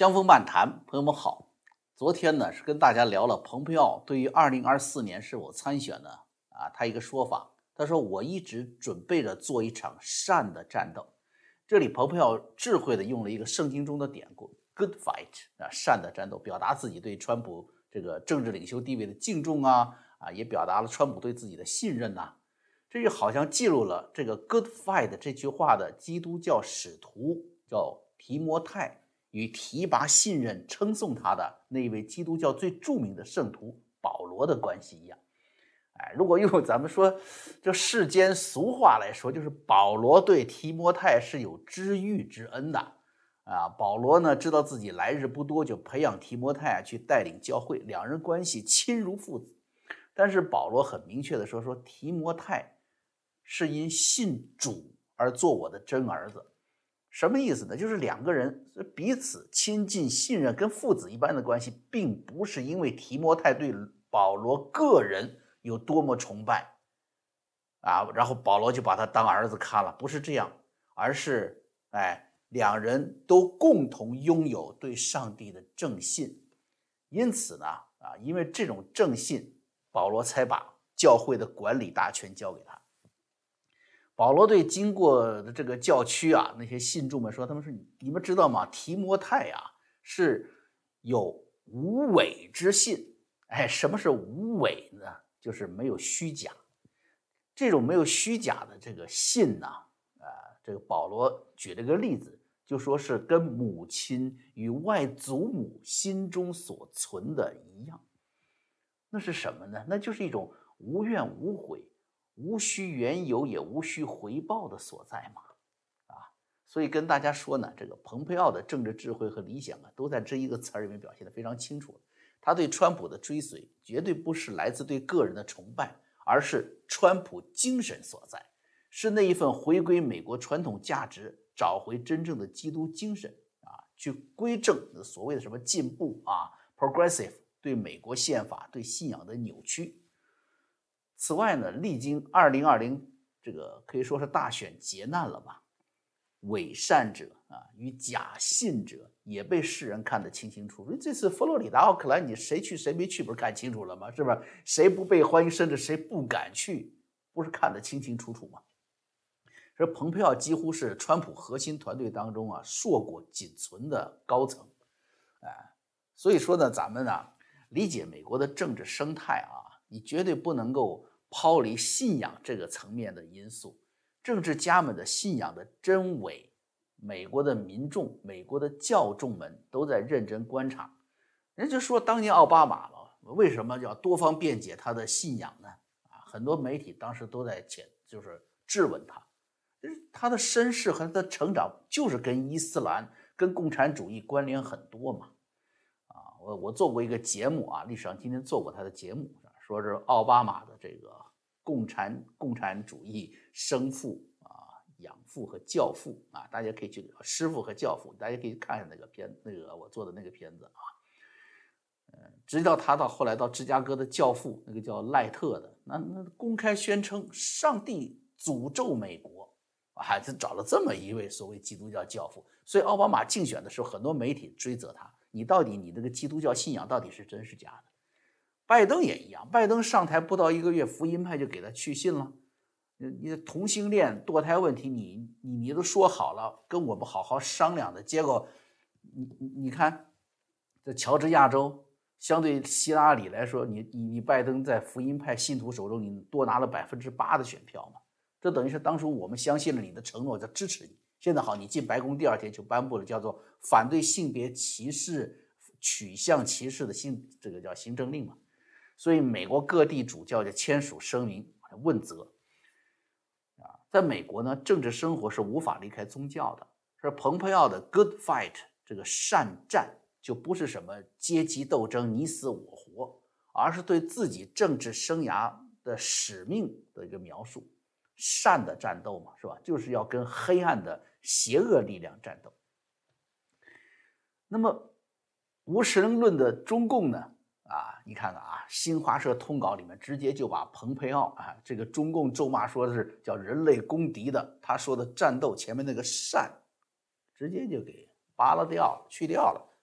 江峰漫谈，朋友们好。昨天呢是跟大家聊了蓬佩奥对于2024年是否参选呢他一个说法，他说我一直准备着做一场善的战斗。这里蓬佩奥智慧的用了一个圣经中的典故 good fight 善的战斗，表达自己对川普这个政治领袖地位的敬重也表达了川普对自己的信任这就好像记录了这个 good fight 这句话的基督教使徒叫提摩太与提拔信任称颂他的那一位基督教最著名的圣徒保罗的关系一样。如果用咱们说这世间俗话来说，就是保罗对提摩太是有知遇之恩的保罗呢知道自己来日不多，就培养提摩太去带领教会，两人关系亲如父子。但是保罗很明确的说提摩太是因信主而做我的真儿子。什么意思呢？就是两个人彼此亲近信任，跟父子一般的关系，并不是因为提摩太对保罗个人有多么崇拜然后保罗就把他当儿子看了，不是这样，而是两人都共同拥有对上帝的正信。因此呢因为这种正信，保罗才把教会的管理大权交给他。保罗对经过的这个教区那些信众们说，他们说你们知道吗？提摩太是有无伪之信。什么是无伪呢？就是没有虚假。这种没有虚假的这个信这个保罗举了个例子，就说是跟母亲与外祖母心中所存的一样。那是什么呢？那就是一种无怨无悔，无需缘由也无需回报的所在嘛。所以跟大家说呢，这个蓬佩奥的政治智慧和理想都在这一个词里面表现得非常清楚。他对川普的追随绝对不是来自对个人的崇拜，而是川普精神所在，是那一份回归美国传统价值，找回真正的基督精神去归正所谓的什么进步progressive 对美国宪法对信仰的扭曲。此外呢，历经2020这个可以说是大选劫难了吧，伪善者与假信者也被世人看得清清楚楚。这次佛罗里达奥克兰你谁去谁没去不是看清楚了吗？是吧？谁不被欢迎，甚至谁不敢去，不是看得清清楚楚吗？这蓬佩奥几乎是川普核心团队当中硕果仅存的高层。所以说呢，咱们理解美国的政治生态你绝对不能够抛离信仰这个层面的因素。政治家们的信仰的真伪，美国的民众、美国的教众们都在认真观察。人就说当年奥巴马了，为什么要多方辩解他的信仰呢？很多媒体当时都在就是质问他的身世和他的成长就是跟伊斯兰、跟共产主义关联很多嘛。我做过一个节目历史上今天做过他的节目，说是奥巴马的这个共产主义生父养父和教父大家可以去师父和教父，大家可以看看那个我做的那个片子直到他后来到芝加哥的教父，那个叫赖特的，那公开宣称上帝诅咒美国就找了这么一位所谓基督教教父。所以奥巴马竞选的时候，很多媒体追责他，你这个基督教信仰到底是真是假的？拜登也一样，拜登上台不到1个月，福音派就给他去信了。你的同性恋、堕胎问题，你都说好了，跟我们好好商量的，结果你看，这乔治亚州相对希拉里来说，你拜登在福音派信徒手中，你多拿了8%的选票嘛，这等于是当初我们相信了你的承诺，就支持你。现在好，你进白宫第2天就颁布了叫做反对性别歧视、取向歧视的这个叫行政令嘛。所以美国各地主教就签署声明问责。在美国呢，政治生活是无法离开宗教的。是蓬佩奥的 good fight 这个善战，就不是什么阶级斗争你死我活，而是对自己政治生涯的使命的一个描述。善的战斗嘛，是吧？就是要跟黑暗的邪恶力量战斗。那么无神论的中共呢你看看新华社通稿里面直接就把蓬佩奥这个中共咒骂说的是叫人类公敌的，他说的战斗前面那个善直接就给扒拉掉了，去掉了，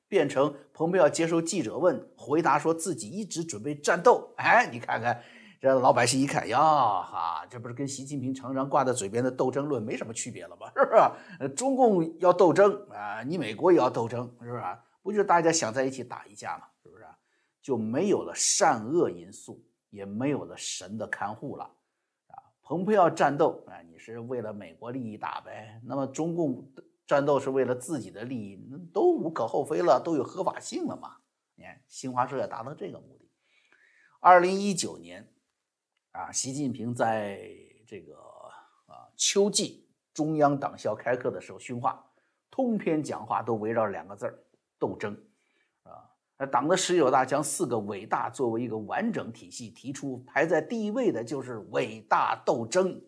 变成蓬佩奥接受记者问，回答说自己一直准备战斗。哎，你看看，这老百姓一看呀，这不是跟习近平常常挂在嘴边的斗争论没什么区别了吗？是不是？中共要斗争啊，你美国也要斗争，是不是？不就是大家想在一起打一架吗？是不是？就没有了善恶因素，也没有了神的看护了。蓬佩奥战斗啊，你是为了美国利益打呗？那么中共战斗是为了自己的利益，都无可厚非了，都有合法性了嘛？你看新华社也达到这个目的。2019年习近平在这个秋季中央党校开课的时候训话，通篇讲话都围绕2个字儿：斗争。党的19大将4个伟大作为一个完整体系提出，排在第1位的就是伟大斗争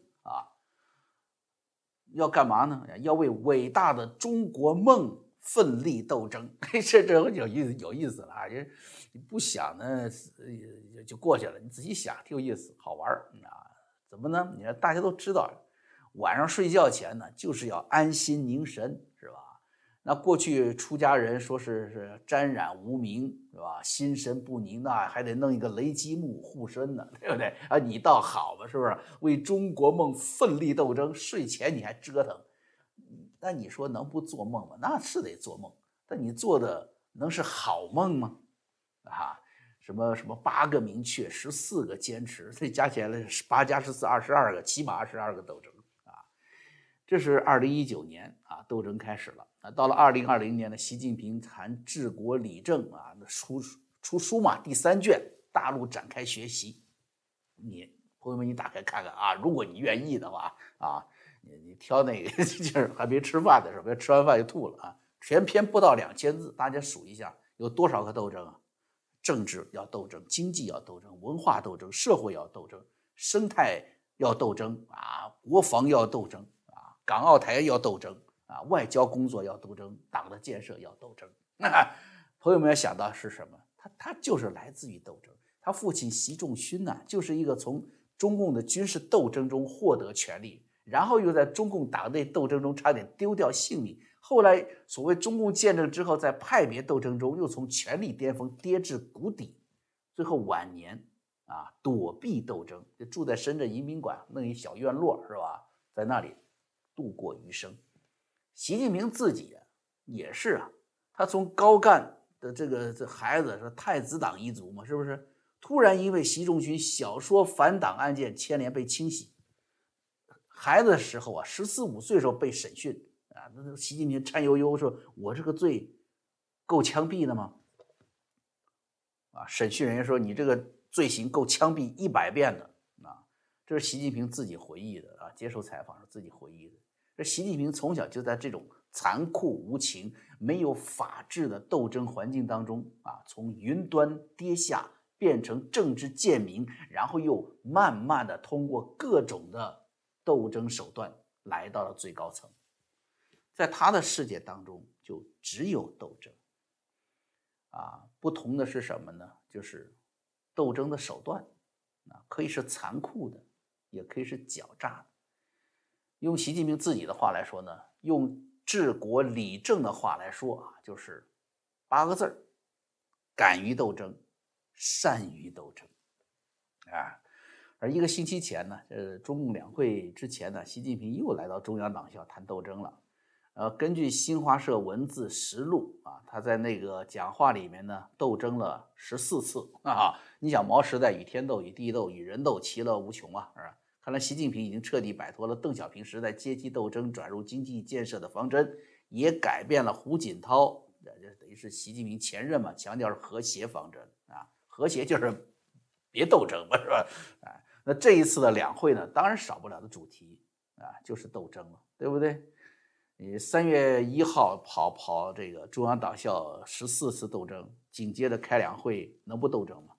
要干嘛呢？要为伟大的中国梦奋力斗争。这有意思了啊！你不想呢就过去了，你仔细想挺有意思，好玩怎么呢？你看大家都知道，晚上睡觉前呢就是要安心凝神，是吧？那过去出家人说是沾染无名，是吧？心神不宁还得弄一个雷击木护身呢，对不对？你倒好吧，是不是？为中国梦奋力斗争，睡前你还折腾，那你说能不做梦吗？那是得做梦，但你做的能是好梦吗？什么8个明确，14个坚持，这加起来8加14 22个，起码22个斗争这是2019年斗争开始了到了2020年呢，习近平谈治国理政出书嘛，第3卷，大陆展开学习。你朋友们，你打开看看如果你愿意的话你挑那个就是还没吃饭的时候，别吃完饭就吐了全篇不到2000字，大家数一下有多少个斗争政治要斗争，经济要斗争，文化斗争，社会要斗争，生态要斗争国防要斗争港澳台要斗争外交工作要斗争，党的建设要斗争。朋友们要想到是什么？他就是来自于斗争。他父亲习仲勋就是一个从中共的军事斗争中获得权力，然后又在中共党内斗争中差点丢掉性命，后来所谓中共建政之后，在派别斗争中又从权力巅峰跌至谷底，最后晚年躲避斗争，就住在深圳移民馆弄一小院落，是吧？在那里度过余生。习近平自己也是他从高干的这孩子是太子党一族嘛，是不是？突然因为习仲勋小说反党案件牵连被清洗，孩子的时候14、15岁的时候被审讯那习近平颤悠悠说：“我这个罪够枪毙的吗？”审讯人员说：“你这个罪行够枪毙100遍的。”这是习近平自己回忆的接受采访时自己回忆的。这习近平从小就在这种残酷无情、没有法治的斗争环境当中从云端跌下，变成政治贱民，然后又慢慢的通过各种的斗争手段来到了最高层。在他的世界当中，就只有斗争不同的是什么呢？就是斗争的手段可以是残酷的，也可以是狡诈的。用习近平自己的话来说呢，用治国理政的话来说就是8个字儿：敢于斗争，善于斗争而1个星期前呢，中共两会之前呢，习近平又来到中央党校谈斗争了。根据新华社文字实录他在那个讲话里面呢，斗争了14次你想毛时代与天斗、与地斗、与人斗，其乐无穷是吧？看来习近平已经彻底摆脱了邓小平时代阶级斗争转入经济建设的方针，也改变了胡锦涛，等于是习近平前任嘛，强调是和谐方针和谐就是别斗争嘛，是吧？那这一次的两会呢，当然少不了的主题就是斗争了，对不对？你3月1号跑这个中央党校14次斗争，紧接着开两会，能不斗争吗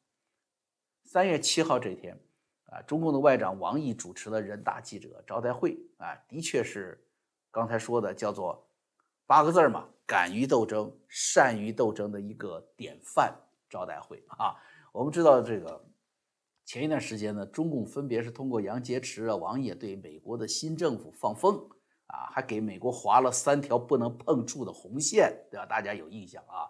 ？3月7号这天中共的外长王毅主持了人大记者招待会的确是刚才说的叫做8个字嘛，敢于斗争，善于斗争的一个典范招待会我们知道这个前一段时间呢，中共分别是通过杨洁篪王毅对美国的新政府放风还给美国划了3条不能碰触的红线，对吧？大家有印象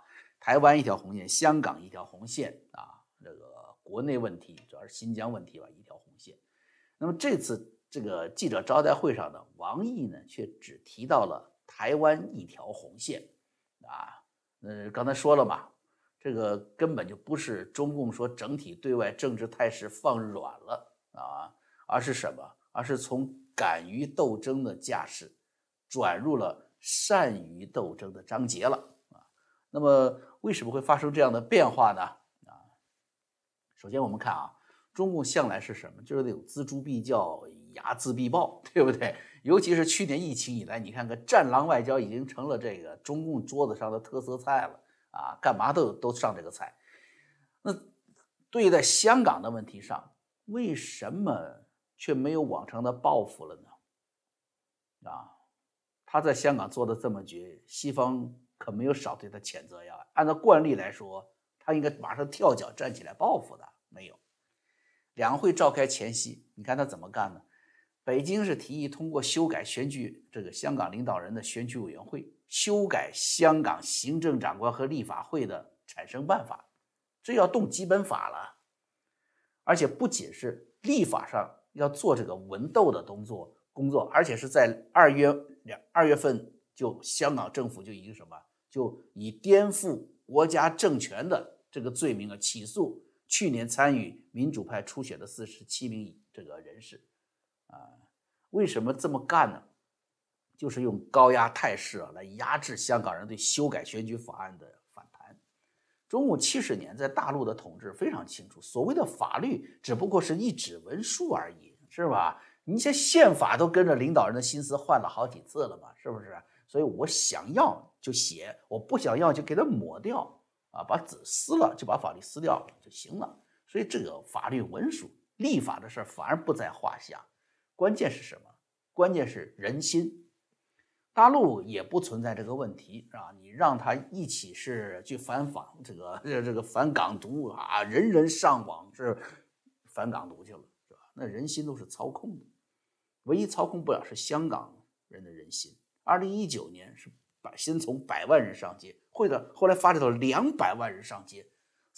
台湾一条红线，香港一条红线啊，这个国内问题主要是新疆问题吧，一条红线。那么这次这个记者招待会上呢，王毅呢却只提到了台湾一条红线啊。刚才说了嘛，这个根本就不是中共说整体对外政治态势放软了啊，而是什么？而是从敢于斗争的架势转入了善于斗争的章节了啊。那么为什么会发生这样的变化呢？啊，首先我们看啊，中共向来是什么？就是那种锱铢必较，睚眦必报，对不对？尤其是去年疫情以来，你看看战狼外交已经成了这个中共桌子上的特色菜了啊，干嘛都上这个菜。那对待香港的问题上，为什么却没有往常的报复了呢？啊，他在香港做的这么绝，西方可没有少对他谴责呀。按照惯例来说，他应该马上跳脚站起来报复的，没有。两会召开前夕，你看他怎么干呢？北京是提议通过修改选举这个香港领导人的选举委员会，修改香港行政长官和立法会的产生办法，这要动基本法了。而且不仅是立法上要做这个文斗的工作，而且是在2月份就香港政府就已经什么，就以颠覆国家政权的这个罪名起诉去年参与民主派初选的47名这个人士啊。为什么这么干呢？就是用高压态势来压制香港人对修改选举法案的反弹。中共70年在大陆的统治非常清楚，所谓的法律只不过是一纸文书而已，是吧？你这宪法都跟着领导人的心思换了好几次了嘛，是不是？所以我想要就写，我不想要就给它抹掉啊，把纸撕了就把法律撕掉了就行了。所以这个法律文书立法的事儿反而不在话下。关键是什么？关键是人心。大陆也不存在这个问题啊，你让他一起是去反港独啊，人人上网是反港独去了，是吧？那人心都是操控的，唯一操控不了是香港人的人心。2019年是先从100万人上街，后来发展到200万人上街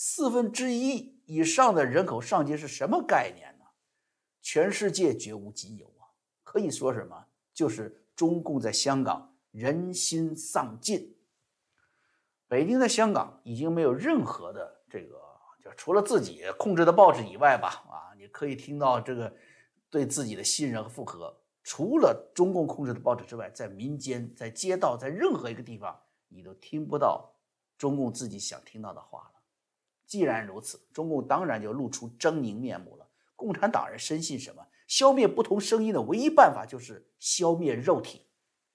，1/4以上的人口上街是什么概念呢？全世界绝无仅有啊！可以说什么？就是中共在香港人心丧尽。北京在香港已经没有任何的这个，就除了自己控制的报纸以外吧，啊，你可以听到这个对自己的信任和附和。除了中共控制的报纸之外，在民间、在街道、在任何一个地方，你都听不到中共自己想听到的话了。既然如此，中共当然就露出狰狞面目了。共产党人深信什么？消灭不同声音的唯一办法就是消灭肉体。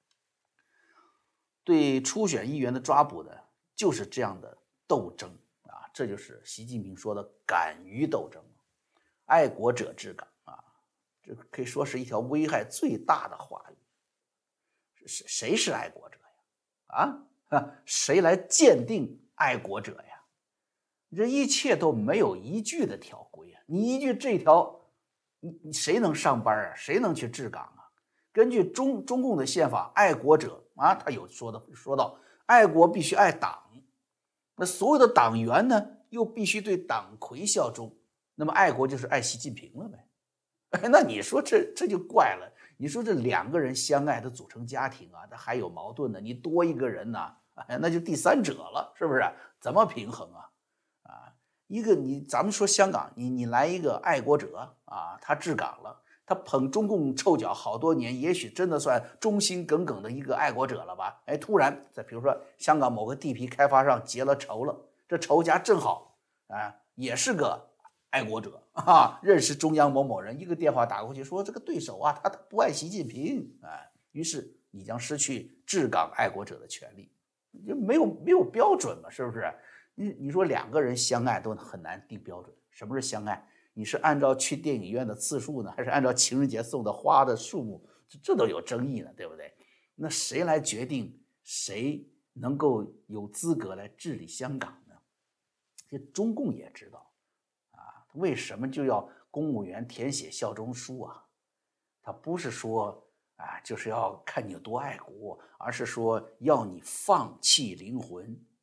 对初选议员的抓捕的就是这样的斗争啊，这就是习近平说的敢于斗争，爱国者治港啊，这可以说是一条危害最大的话语。谁是爱国者呀？谁来鉴定爱国者呀？这一切都没有一句的条规啊！你一句这条，你谁能上班啊？谁能去治港啊？根据中共的宪法，爱国者啊，他有说到，爱国必须爱党，那所有的党员呢，又必须对党魁效忠，那么爱国就是爱习近平了呗？那你说这就怪了。你说这2个人相爱的组成家庭啊，他还有矛盾呢，你多一个人呢，那就第三者了，是不是？怎么平衡啊？咱们说香港，你来一个爱国者啊，他治港了，他捧中共臭脚好多年，也许真的算忠心耿耿的一个爱国者了吧？突然在比如说香港某个地皮开发商结了仇了，这仇家正好也是个爱国者啊，认识中央某某人，一个电话打过去说这个对手啊，他不爱习近平于是你将失去治港爱国者的权利，就没有标准嘛，是不是？你说2个人相爱都很难定标准。什么是相爱？你是按照去电影院的次数呢，还是按照情人节送的花的数目？这都有争议呢，对不对？那谁来决定谁能够有资格来治理香港呢？这中共也知道为什么就要公务员填写效忠书啊？他不是说就是要看你有多爱国，而是说要你放弃灵魂，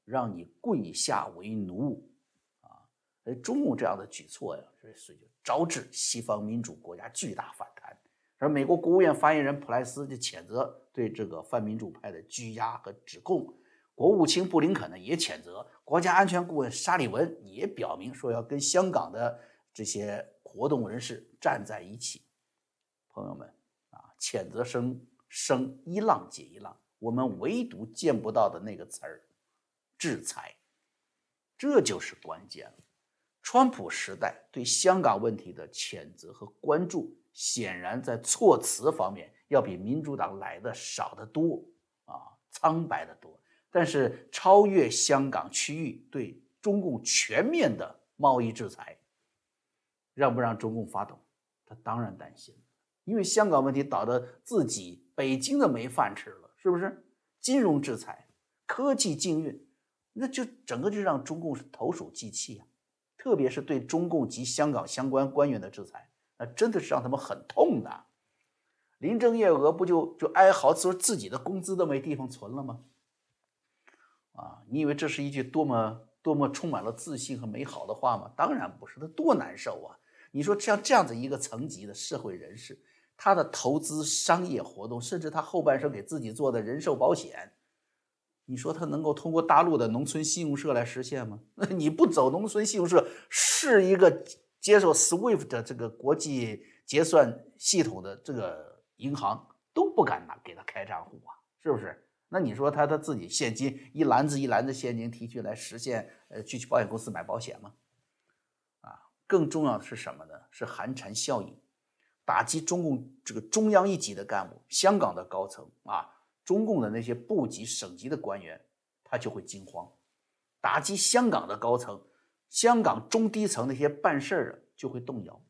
让你跪下为奴啊！中共这样的举措呀，所以就招致西方民主国家巨大反弹。而美国国务院发言人普莱斯就谴责对这个泛民主派的拘押和指控，国务卿布林肯呢也谴责，国家安全顾问沙利文也表明说要跟香港的这些活动人士站在一起。朋友们啊，谴责声一浪接一浪，我们唯独见不到的那个词儿，制裁，这就是关键了。川普时代对香港问题的谴责和关注，显然在措辞方面要比民主党来的少得多啊，苍白得多。但是超越香港区域对中共全面的贸易制裁，让不让中共发抖？他当然担心，因为香港问题导致自己北京的没饭吃了，是不是？金融制裁、科技禁运，那就整个就让中共是投鼠忌器啊。特别是对中共及香港相关官员的制裁，那真的是让他们很痛的。林郑月娥不就哀嚎说自己的工资都没地方存了吗？啊，你以为这是一句多么充满了自信和美好的话吗？当然不是，他多难受啊！你说像这样子一个层级的社会人士，他的投资商业活动，甚至他后半生给自己做的人寿保险，你说他能够通过大陆的农村信用社来实现吗？那你不走农村信用社，是一个接受 SWIFT 的这个国际结算系统的这个银行都不敢给他开账户啊，是不是？那你说他自己现金一篮子一篮子现金提取来实现去保险公司买保险吗？啊，更重要的是什么呢？是寒蝉效应，打击中共这个中央一级的干部，香港的高层啊。中共的那些部级、省级的官员，他就会惊慌；打击香港的高层，香港中低层那些办事的就会动摇。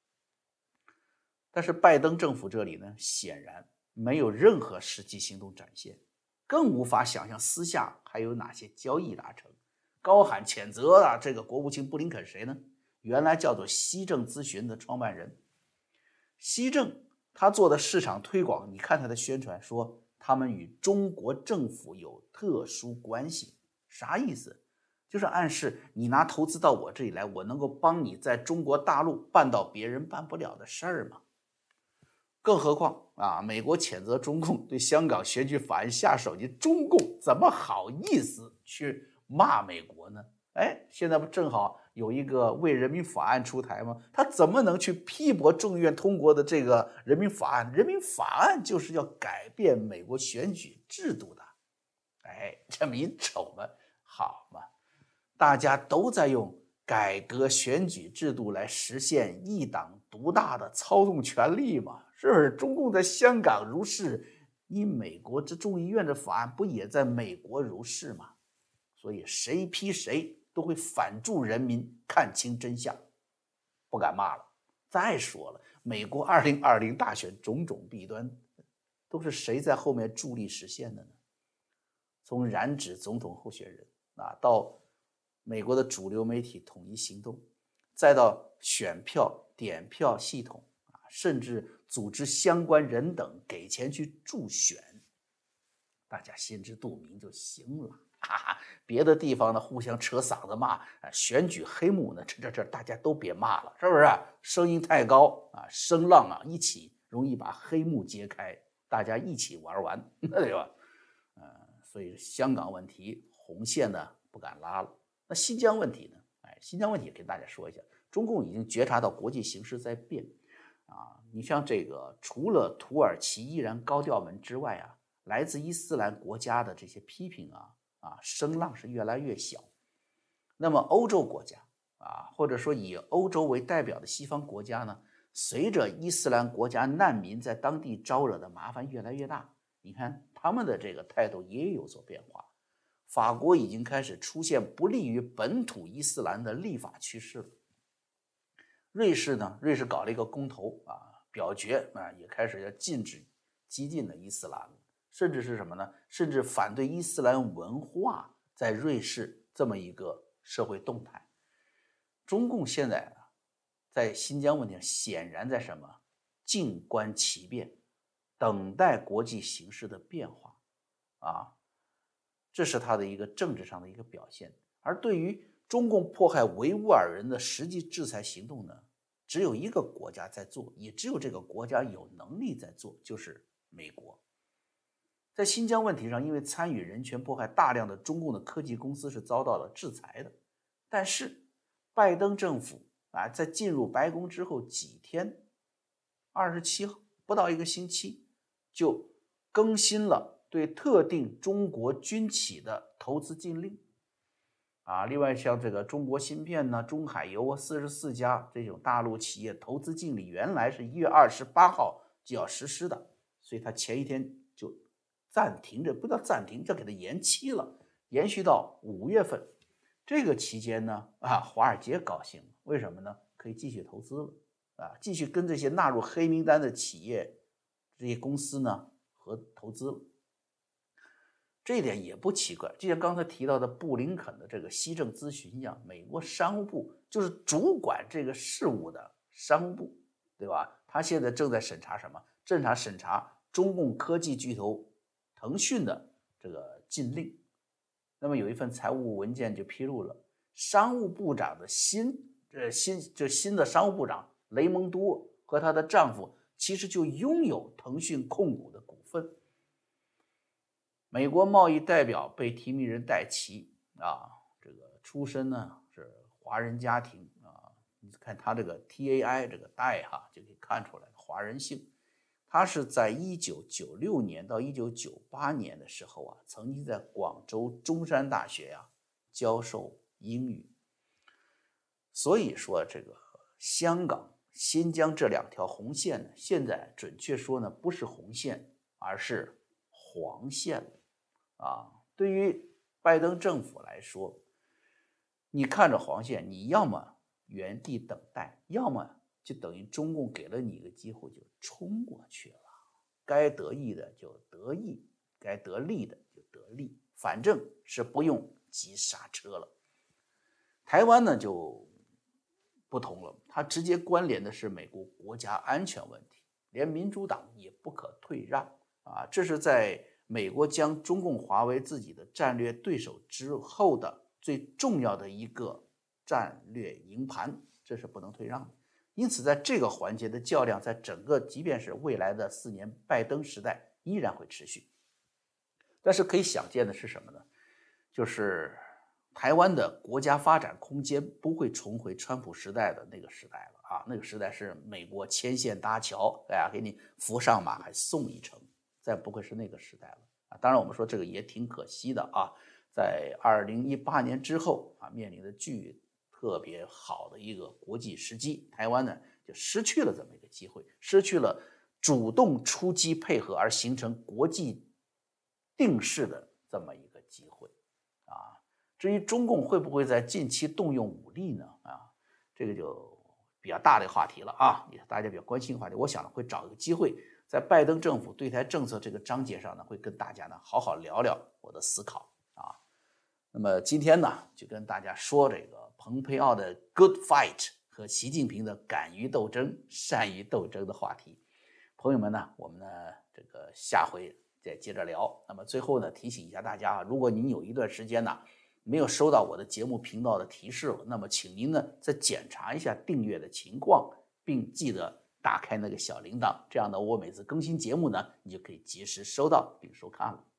但是拜登政府这里呢，显然没有任何实际行动展现，更无法想象私下还有哪些交易达成。高喊谴责啊，这个国务卿布林肯谁呢？原来叫做西正咨询的创办人。西正他做的市场推广，你看他的宣传说他们与中国政府有特殊关系，啥意思？就是暗示你拿投资到我这里来，我能够帮你在中国大陆办到别人办不了的事儿嘛。更何况啊，美国谴责中共对香港选举法案下手，你中共怎么好意思去骂美国呢？哎，现在不正好有一个为人民法案出台吗？他怎么能去批驳众议院通过的这个人民法案？人民法案就是要改变美国选举制度的。哎，这么一瞅嘛，好嘛，大家都在用改革选举制度来实现一党独大的操纵权力嘛，是不是？中共在香港如是，你美国这众议院的法案不也在美国如是吗？所以谁批谁都会反助人民看清真相，不敢骂了。再说了，美国2020大选种种弊端，都是谁在后面助力实现的呢？从染指总统候选人啊，到美国的主流媒体统一行动，再到选票点票系统啊，甚至组织相关人等给钱去助选，大家心知肚明就行了。哈哈，别的地方呢互相扯嗓子骂，选举黑幕呢，这大家都别骂了，是不是？声音太高啊，声浪啊一起容易把黑幕揭开，大家一起玩完，对吧？所以香港问题红线呢不敢拉了。那新疆问题呢？新疆问题跟大家说一下，中共已经觉察到国际形势在变啊。你像这个，除了土耳其依然高调门之外啊，来自伊斯兰国家的这些批评声浪是越来越小。那么欧洲国家或者说以欧洲为代表的西方国家呢，随着伊斯兰国家难民在当地招惹的麻烦越来越大，你看他们的这个态度也有所变化。法国已经开始出现不利于本土伊斯兰的立法趋势了。瑞士呢，瑞士搞了一个公投表决也开始要禁止激进的伊斯兰了，甚至是什么呢？甚至反对伊斯兰文化在瑞士这么一个社会动态。中共现在在新疆问题上显然在什么？静观其变，等待国际形势的变化这是他的一个政治上的一个表现。而对于中共迫害维吾尔人的实际制裁行动呢，只有一个国家在做，也只有这个国家有能力在做，就是美国。在新疆问题上，因为参与人权迫害，大量的中共的科技公司是遭到了制裁的。但是拜登政府在进入白宫之后几天，27号不到1个星期，就更新了对特定中国军企的投资禁令。另外像这个中国芯片呢、中海油啊，44家这种大陆企业投资禁令，原来是1月28号就要实施的，所以他前一天就暂停着，不叫暂停，就给它延期了，延续到5月份。这个期间呢，华尔街高兴了，为什么呢？可以继续投资了，继续跟这些纳入黑名单的企业、这些公司呢和投资了。这一点也不奇怪，就像刚才提到的布林肯的这个西政咨询一样，美国商务部就是主管这个事务的商务部，对吧？他现在正在审查什么？正在审查中共科技巨头腾讯的这个禁令。那么有一份财务文件就披露了，商务部长的新的商务部长雷蒙多和她的丈夫其实就拥有腾讯控股的股份。美国贸易代表被提名人戴奇这个出身呢是华人家庭你看他这个 TAI 这个戴就可以看出来华人姓。他是在1996年到1998年的时候曾经在广州中山大学教授英语。所以说这个香港、新疆这2条红线呢，现在准确说呢不是红线，而是黄线了。对于拜登政府来说，你看着黄线，你要么原地等待，要么就等于中共给了你一个机会就冲过去了，该得意的就得意，该得利的就得利，反正是不用急刹车了。台湾呢就不同了，它直接关联的是美国国家安全问题，连民主党也不可退让这是在美国将中共划为自己的战略对手之后的最重要的一个战略营盘，这是不能退让的。因此在这个环节的较量，在整个即便是未来的4年拜登时代依然会持续。但是可以想见的是什么呢？就是台湾的国家发展空间不会重回川普时代的那个时代了那个时代是美国牵线搭桥，给你扶上马还送一程，再不会是那个时代了当然我们说这个也挺可惜的在2018年之后面临的特别好的一个国际时机，台湾呢就失去了这么一个机会，失去了主动出击配合而形成国际定势的这么一个机会至于中共会不会在近期动用武力呢这个就比较大的话题了也是大家比较关心的话题。我想会找一个机会在拜登政府对台政策这个章节上呢，会跟大家呢好好聊聊我的思考那么今天呢就跟大家说这个蓬佩奥的 Good Fight 和习近平的敢于斗争、善于斗争的话题。朋友们呢，我们呢这个下回再接着聊。那么最后呢提醒一下大家如果您有一段时间呢没有收到我的节目频道的提示，那么请您呢再检查一下订阅的情况，并记得打开那个小铃铛，这样呢我每次更新节目呢你就可以及时收到并收看了。